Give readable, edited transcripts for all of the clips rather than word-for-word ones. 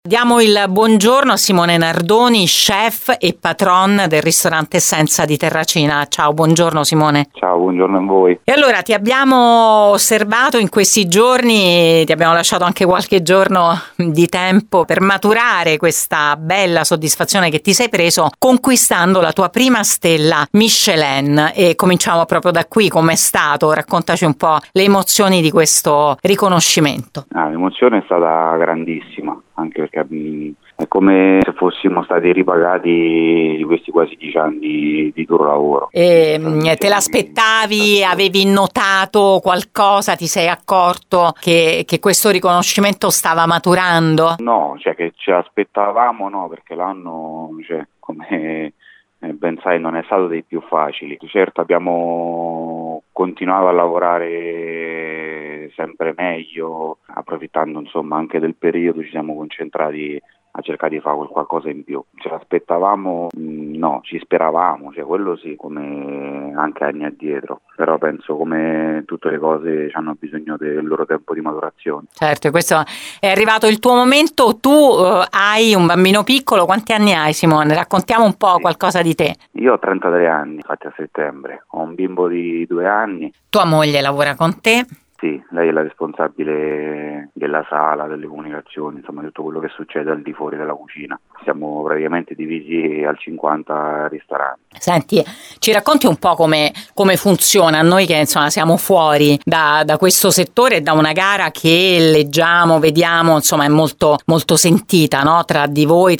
Diamo il buongiorno a Simone Nardoni, chef e patron del ristorante Senza di Terracina. Ciao, buongiorno Simone. Ciao, buongiorno a voi. E allora ti abbiamo osservato in questi giorni, ti abbiamo lasciato anche qualche giorno di tempo per maturare questa bella soddisfazione che ti sei preso conquistando la tua prima stella Michelin. E cominciamo proprio da qui, com'è stato? Raccontaci un po' le emozioni di questo riconoscimento. L'emozione è stata grandissima, anche perché è come se fossimo stati ripagati di questi quasi 10 anni di duro lavoro. E te l'aspettavi? Avevi notato qualcosa? Ti sei accorto che questo riconoscimento stava maturando? No, che ce l'aspettavamo, no, perché l'anno, come ben sai, non è stato dei più facili. Certo, abbiamo continuato a lavorare sempre meglio, approfittando anche del periodo, ci siamo concentrati a cercare di fare qualcosa in più. Ce l'aspettavamo? No, ci speravamo, quello sì, come anche anni addietro, però penso come tutte le cose hanno bisogno del loro tempo di maturazione. Certo, questo è arrivato il tuo momento. Tu hai un bambino piccolo, quanti anni hai Simone? Raccontiamo un po' qualcosa di te. Io ho 33 anni, infatti a settembre, ho un bimbo di 2 anni. Tua moglie lavora con te? Sì, lei è la responsabile della sala, delle comunicazioni, insomma tutto quello che succede al di fuori della cucina. Siamo praticamente divisi al 50 ristoranti. Senti, ci racconti un po' come funziona? Noi che siamo fuori da questo settore e da una gara che leggiamo, vediamo, è molto, molto sentita, no? Tra voi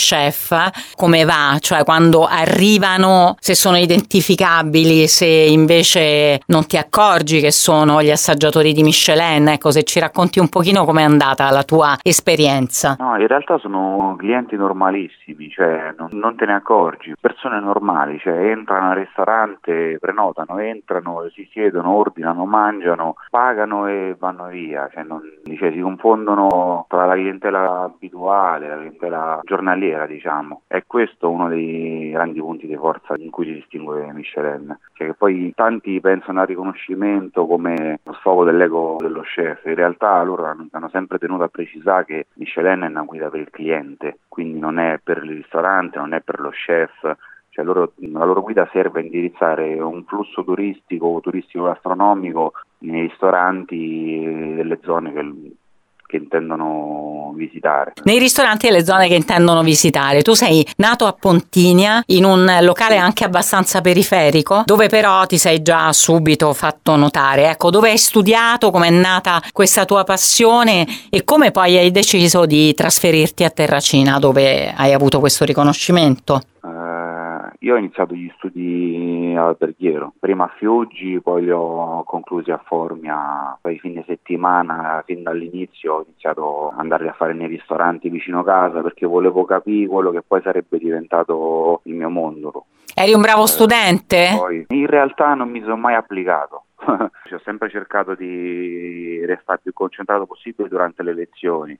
chef. Come va? Cioè quando arrivano, se sono identificabili, se invece non ti accorgi che sono gli assaggiatori di Michelin, ecco, se ci racconti un pochino com'è andata la tua esperienza. No, in realtà sono clienti normalissimi, non te ne accorgi, persone normali, entrano al ristorante, prenotano, entrano, si siedono, ordinano, mangiano, pagano e vanno via, si confondono tra la clientela abituale, la clientela giornaliera, diciamo. È questo uno dei grandi punti di forza in cui si distingue Michelin, che poi tanti pensano al riconoscimento come lo sfogo dell'ego dello chef. In realtà loro hanno sempre tenuto a precisare che Michelin è una guida per il cliente, quindi non è per il ristorante, non è per lo chef. La loro guida serve a indirizzare un flusso turistico gastronomico nei ristoranti delle zone che intendono visitare. Nei ristoranti e le zone che intendono visitare. Tu sei nato a Pontinia, in un locale anche abbastanza periferico, dove però ti sei già subito fatto notare. Ecco, dove hai studiato, com'è nata questa tua passione e come poi hai deciso di trasferirti a Terracina, dove hai avuto questo riconoscimento? Io ho iniziato gli studi all'alberghiero, prima a Fiuggi, poi li ho conclusi a Formia, poi fine settimana, fin dall'inizio ho iniziato ad andare a fare nei ristoranti vicino casa perché volevo capire quello che poi sarebbe diventato il mio mondo. Eri un bravo studente? Poi, in realtà non mi sono mai applicato. Ho sempre cercato di restare più concentrato possibile durante le lezioni,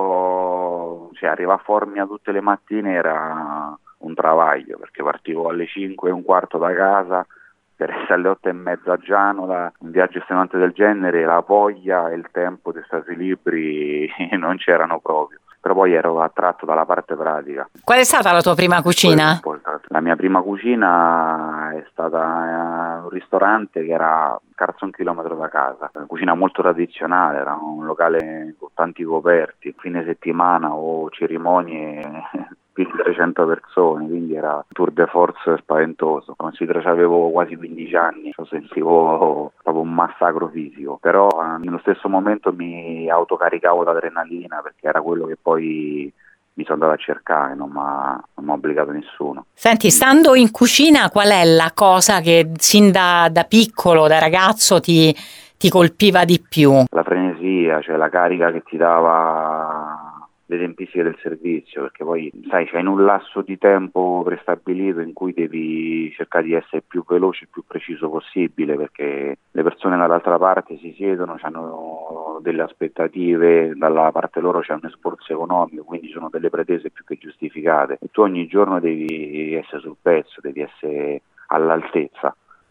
però arrivare a Formia tutte le mattine era un travaglio, perché partivo alle 5:15 da casa per essere alle 8:30 a Gianola. Un viaggio estenuante del genere, la voglia e il tempo di stare sui libri non c'erano proprio. Però poi ero attratto dalla parte pratica. Qual è stata la tua prima cucina? La mia prima cucina è stata un ristorante che era scarso 1 chilometro da casa, una cucina molto tradizionale, era un locale con tanti coperti, fine settimana o cerimonie più di 300 persone, quindi era un tour de force spaventoso. Considero che avevo quasi 15 anni, sentivo proprio un massacro fisico, però nello stesso momento mi autocaricavo d'adrenalina perché era quello che poi mi sono andato a cercare, non mi ha obbligato nessuno. Senti, stando in cucina, qual è la cosa che sin da piccolo, da ragazzo ti colpiva di più? La frenesia, la carica che ti dava le tempistiche del servizio, perché poi sai c'hai un lasso di tempo prestabilito in cui devi cercare di essere più veloce e più preciso possibile, perché le persone dall'altra parte si siedono, hanno delle aspettative, dalla parte loro c'è un sforzo economico, quindi sono delle pretese più che giustificate e tu ogni giorno devi essere sul pezzo, devi essere all'altezza.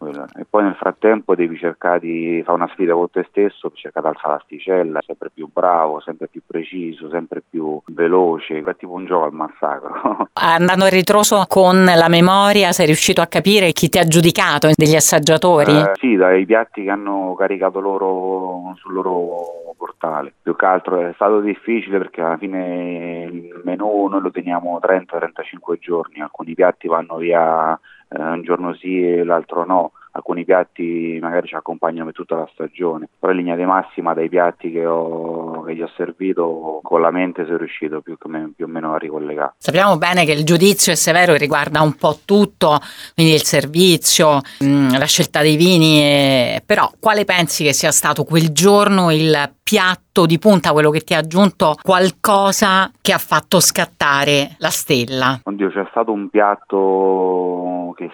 E poi nel frattempo devi cercare di fare una sfida con te stesso, cercare di alzare l'asticella, sempre più bravo, sempre più preciso, sempre più veloce, è tipo un gioco al massacro. Andando a ritroso con la memoria, sei riuscito a capire chi ti ha giudicato, degli assaggiatori? Sì, dai piatti che hanno caricato loro sul loro portale. Più che altro è stato difficile perché alla fine il menù noi lo teniamo 30-35 giorni, alcuni piatti vanno via un giorno sì e l'altro no, alcuni piatti magari ci accompagnano per tutta la stagione, però in linea di massima dai piatti che gli ho servito con la mente sono riuscito più o meno a ricollegare. Sappiamo bene che il giudizio è severo e riguarda un po' tutto, quindi il servizio, la scelta dei vini, però quale pensi che sia stato quel giorno il piatto di punta, quello che ti ha aggiunto qualcosa che ha fatto scattare la stella? Oddio, c'è stato un piatto che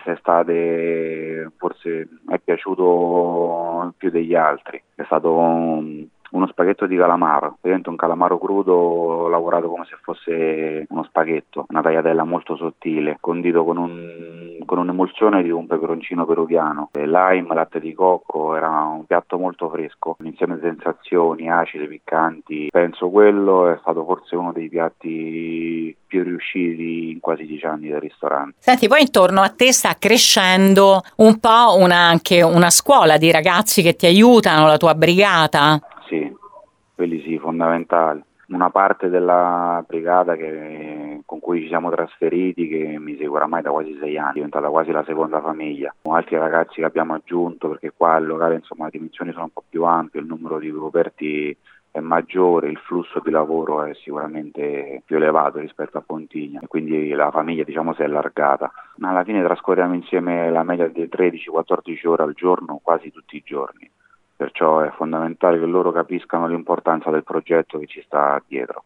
forse è piaciuto più degli altri, è stato uno spaghetto di calamaro, praticamente un calamaro crudo lavorato come se fosse uno spaghetto, una tagliatella molto sottile, condito con un'emulsione di un peperoncino peruviano, lime, latte di cocco, era un piatto molto fresco, un insieme di sensazioni acide, piccanti. Penso quello è stato forse uno dei piatti più riusciti in quasi 10 anni del ristorante. Senti, poi intorno a te sta crescendo un po' anche una scuola di ragazzi che ti aiutano, la tua brigata. Sì, quelli sì, fondamentali. Una parte della brigata con cui ci siamo trasferiti, che mi segue oramai da quasi 6 anni, è diventata quasi la seconda famiglia. Altri ragazzi che abbiamo aggiunto, perché qua al locale insomma le dimensioni sono un po' più ampie, il numero di coperti è maggiore, il flusso di lavoro è sicuramente più elevato rispetto a Pontigna e quindi la famiglia diciamo si è allargata. Ma alla fine trascorriamo insieme la media di 13-14 ore al giorno, quasi tutti i giorni. Perciò è fondamentale che loro capiscano l'importanza del progetto che ci sta dietro.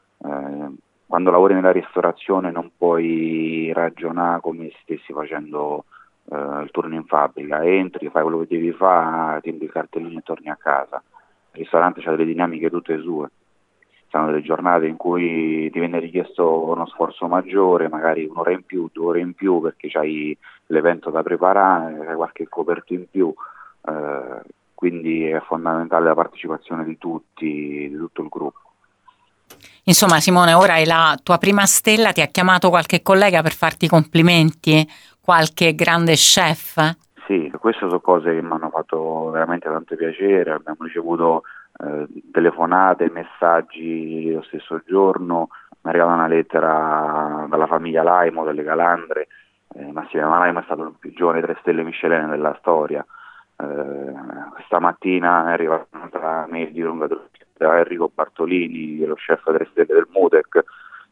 Quando lavori nella ristorazione non puoi ragionare come se stessi facendo il turno in fabbrica, entri, fai quello che devi fare, timbri il cartellino e torni a casa. Il ristorante ha delle dinamiche tutte sue. Sono delle giornate in cui ti viene richiesto uno sforzo maggiore, magari un'ora in più, 2 ore in più perché c'hai l'evento da preparare, c'hai qualche coperto in più. Quindi è fondamentale la partecipazione di tutti, di tutto il gruppo. Insomma, Simone, ora hai la tua prima stella, ti ha chiamato qualche collega per farti i complimenti? Qualche grande chef? Sì, queste sono cose che mi hanno fatto veramente tanto piacere, abbiamo ricevuto telefonate, messaggi lo stesso giorno, mi è arrivata una lettera dalla famiglia Laimo, delle Calandre, Massimiliano Laimo è stato il più giovane 3 stelle Michelin della storia. Stamattina è arrivata un'altra mail di lunga da Enrico Bartolini, lo chef 3 stelle del Mutec.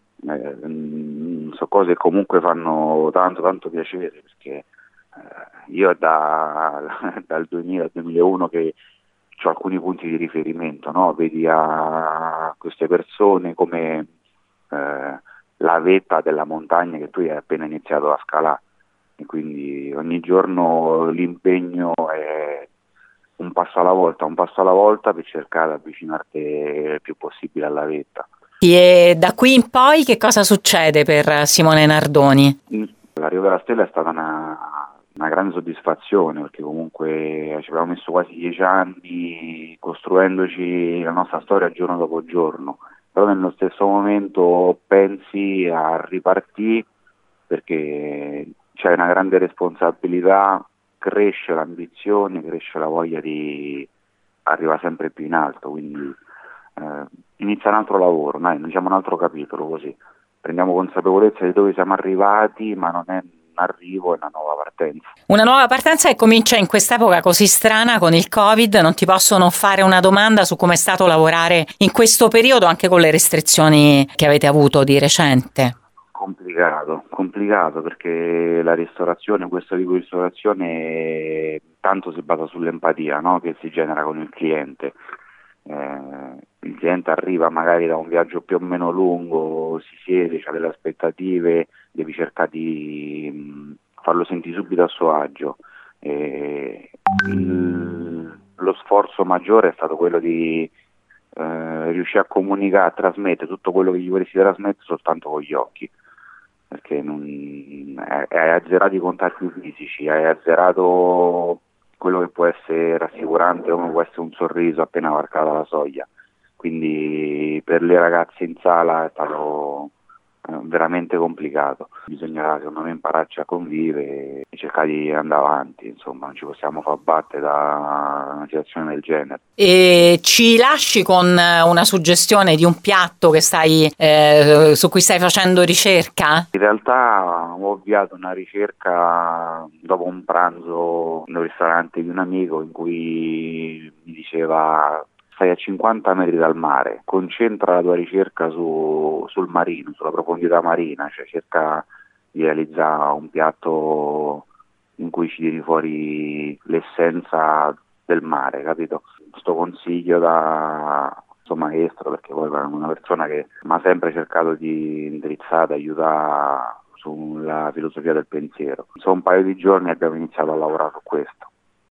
Sono cose che comunque fanno tanto piacere perché io dal 2000 al 2001 che ho alcuni punti di riferimento, no? Vedi a queste persone come la vetta della montagna che tu hai appena iniziato a scalare. E quindi ogni giorno l'impegno è un passo alla volta per cercare di avvicinarti il più possibile alla vetta. E da qui in poi che cosa succede per Simone Nardoni? L'arrivo della stella è stata una grande soddisfazione perché comunque ci abbiamo messo quasi 10 anni costruendoci la nostra storia giorno dopo giorno, però nello stesso momento pensi a ripartire perché c'è una grande responsabilità, cresce l'ambizione, cresce la voglia di arrivare sempre più in alto, quindi inizia un altro lavoro, diciamo un altro capitolo così, prendiamo consapevolezza di dove siamo arrivati, ma non è un arrivo, è una nuova partenza. Una nuova partenza che comincia in quest'epoca così strana con il Covid, non ti possono fare una domanda su come è stato lavorare in questo periodo anche con le restrizioni che avete avuto di recente? Complicato perché la ristorazione, questo tipo di ristorazione tanto si basa sull'empatia, no? Che si genera con il cliente. Il cliente arriva magari da un viaggio più o meno lungo, si siede, ha delle aspettative, devi cercare di farlo sentire subito a suo agio. Lo sforzo maggiore è stato quello di riuscire a comunicare, a trasmettere tutto quello che gli vorresti trasmettere soltanto con gli occhi. perché hai azzerato i contatti fisici, hai azzerato quello che può essere rassicurante, come può essere un sorriso appena varcata la soglia. Quindi per le ragazze in sala è stato veramente complicato. Bisogna, secondo me, impararci a convivere e cercare di andare avanti, insomma, non ci possiamo far battere da una situazione del genere. E ci lasci con una suggestione di un piatto che su cui stai facendo ricerca? In realtà ho avviato una ricerca dopo un pranzo in un ristorante di un amico in cui mi diceva: stai a 50 metri dal mare, concentra la tua ricerca sul marino, sulla profondità marina, cioè cerca di realizzare un piatto in cui ci tiri fuori l'essenza del mare, capito? Questo consiglio da suo maestro, perché poi è una persona che mi ha sempre cercato di indirizzare, aiutare sulla filosofia del pensiero. Sono un paio di giorni e abbiamo iniziato a lavorare su questo.